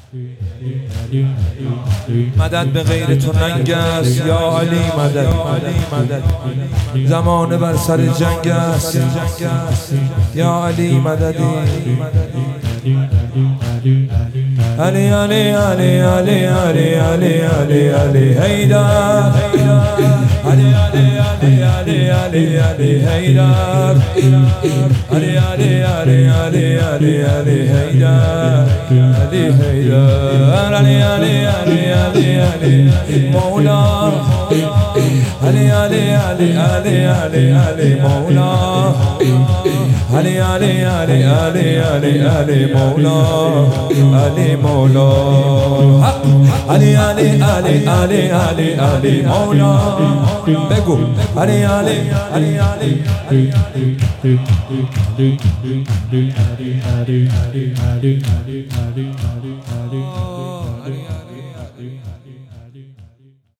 مدد به غیر تو ننگ است یا علی مدد. زمانه بر سر جنگ است یا علی مددی. علی علی علی علی علی علی علی علی حیدر. علی علی علی علی علی علی حیدر. علی علی علی علی علی علی حیدر. علی حیدر. علی علی علی علی علی مولا. علی علی علی علی علی علی مولا. علی علی علی علی علی علی مولا. علی مولا. علی علی علی علی علی علی مولا. بگو علی علی علی علی علی